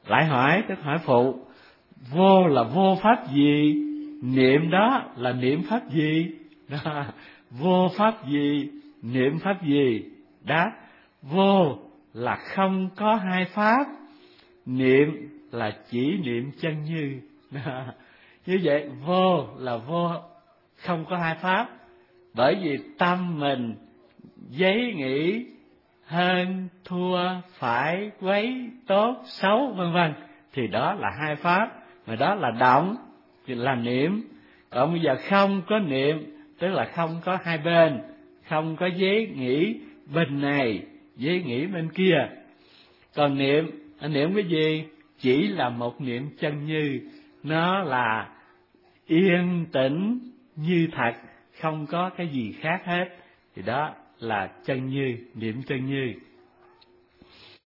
Lại hỏi, tức hỏi phụ, vô là vô pháp gì? Niệm đó là niệm pháp gì? Đó, vô pháp gì? Niệm pháp gì? Đáp, vô là không có hai pháp, niệm là chỉ niệm chân như. Đó. Như vậy vô là vô không có hai pháp, bởi vì tâm mình giấy nghĩ hơn thua phải quấy tốt xấu vân vân, thì đó là hai pháp, mà đó là động thì là niệm. Còn bây giờ không có niệm tức là không có hai bên, không có giấy nghĩ bên này giấy nghĩ bên kia. Còn niệm, niệm cái gì? Chỉ là một niệm chân như, nó là yên tĩnh như thật, không có cái gì khác hết, thì đó là chân như, niệm chân như.